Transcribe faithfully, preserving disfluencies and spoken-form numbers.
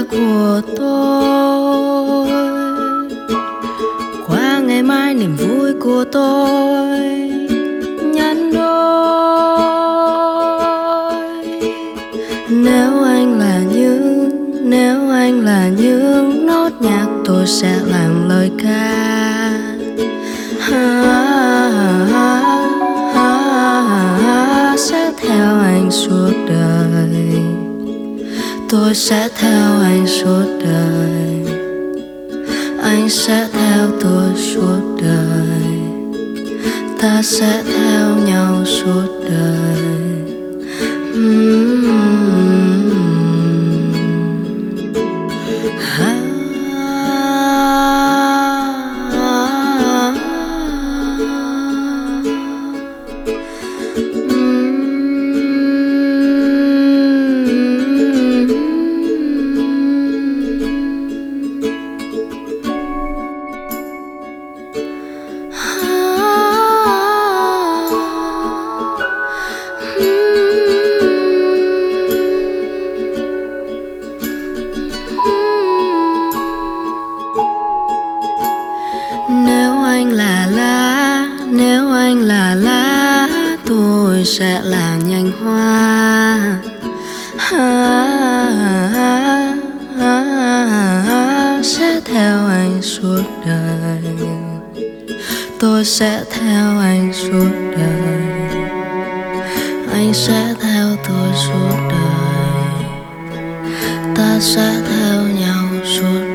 của tôi, qua ngày mai niềm vui của tôi nhân đôi. Nếu anh là những, nếu anh là những nốt nhạc, tôi sẽ làm lời ca. Ha, ha, ha, ha, sẽ theo anh suốt đời. Tôi sẽ theo anh suốt đời. Anh sẽ theo tôi suốt đời. Ta sẽ theo nhau suốt đời. uhm. ha. Nếu anh là lá, nếu anh là lá, tôi sẽ là nhành hoa. Ha, ha, ha, ha, sẽ theo anh suốt đời. Tôi sẽ theo anh suốt đời. Anh sẽ theo tôi suốt đời. Ta sẽ theo nhau suốt đời.